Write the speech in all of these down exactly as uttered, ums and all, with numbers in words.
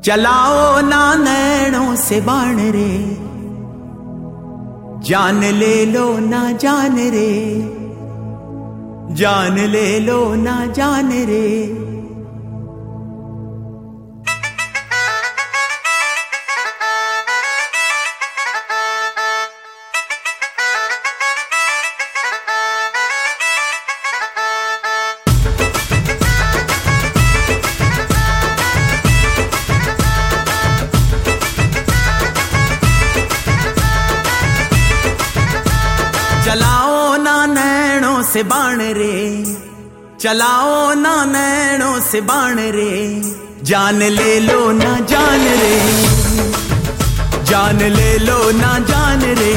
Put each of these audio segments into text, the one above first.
चलाओ ना नैनों से बाण रे, जान ले लो ना जान रे, जान ले लो ना जान रे। चलाओ ना नैनों से बाण रे, चलाओ ना नैनों से बाण रे, जान ले लो ना जान रे, जान ले लो ना जान रे।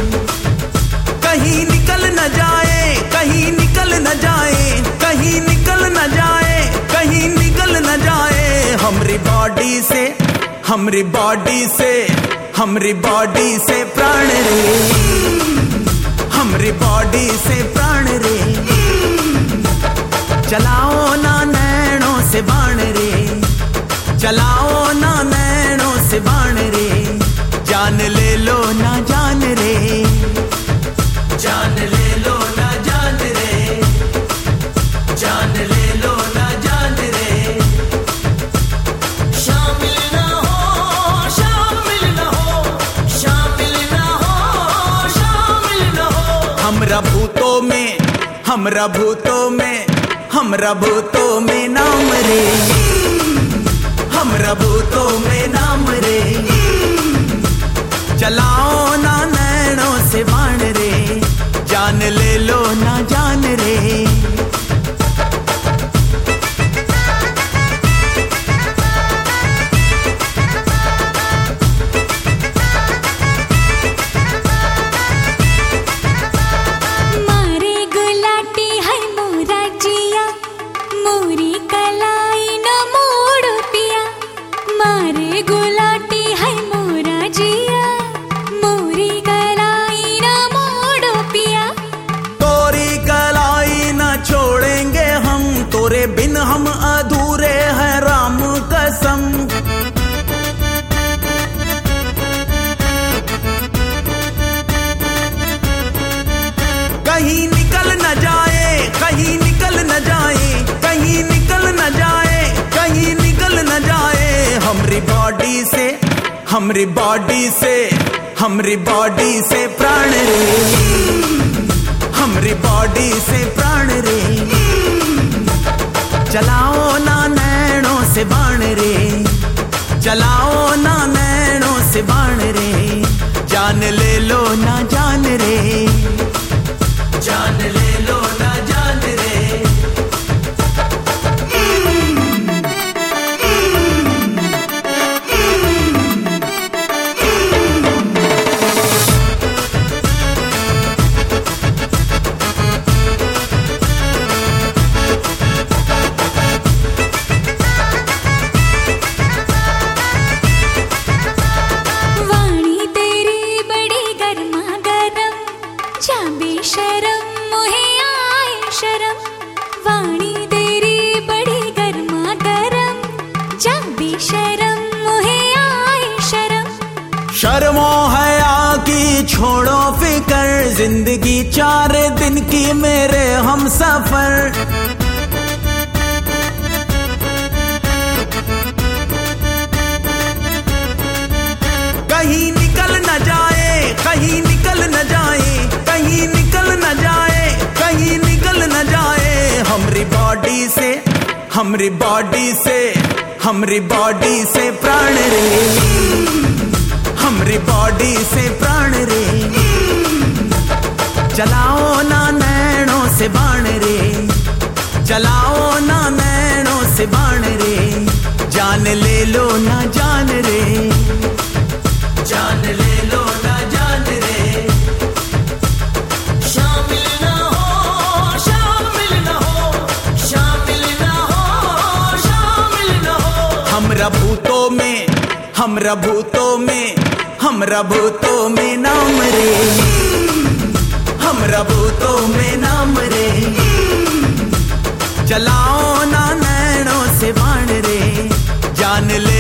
कहीं निकल न जाए, कहीं निकल न जाए, कहीं निकल न जाए, कहीं निकल न जाए हमरी बॉडी से, हमरी बॉडी से, हमरी बॉडी से प्राण रे, हमरी बॉडी से प्राण रे। चलाओ ना नैनों से बाण रे, चलाओ ना नैनों से बाण रे, जान ले लो ना जान रे, जान ले लो ना जान रे, जान ले लो ना जान रे। शामिल ना हो, शामिल ना हो, शामिल ना हो, शामिल ना हो। हमरा भूतों में, हमरा भूतों में, हमरा भूतों में नाम रे, हमरा भूतों में नाम रे। चलाओ ना नैनों से बाण रे, जान ले लो ना जान रे। तोरे बिन हम अधूरे हैं राम कसम। कहीं निकल न जाए, कहीं निकल न जाए, कहीं निकल न जाए, कहीं निकल न जाए हमरी बॉडी से, हमरी बॉडी से, हमरी बॉडी से प्राण रे, हमरी बॉडी से प्राण रे। चलाओ ना नैनों से बाण रे, चलाओ ना नैनों से बाण रे, जान ले लो ना जान रे, जान ले लो ना जान रे। शर्मो हया की छोड़ो फिकर, जिंदगी चार दिन की मेरे हम सफर। कहीं निकल न जाए, कहीं निकल न जाए, कहीं निकल न जाए, कहीं निकल न जाए हमरी बॉडी से, हमरी बॉडी से, हमरी बॉडी से प्राण रे, हमरी बॉडी से प्राण रे। चलाओ ना नैनों से बाण रे, चलाओ ना नैनों से बाण रे, जान ले लो ना जान रे, जान ले लो ना जान रे। शामिल ना हो, शामिल ना हो, शामिल ना हो, शामिल ना हो। हमरा भूतों में, हमरा भूतों में, हमरा भूतों में नाम रे, हमरा भूतों में नाम रे। चलाओ ना नैनों से बाण रे, जान ले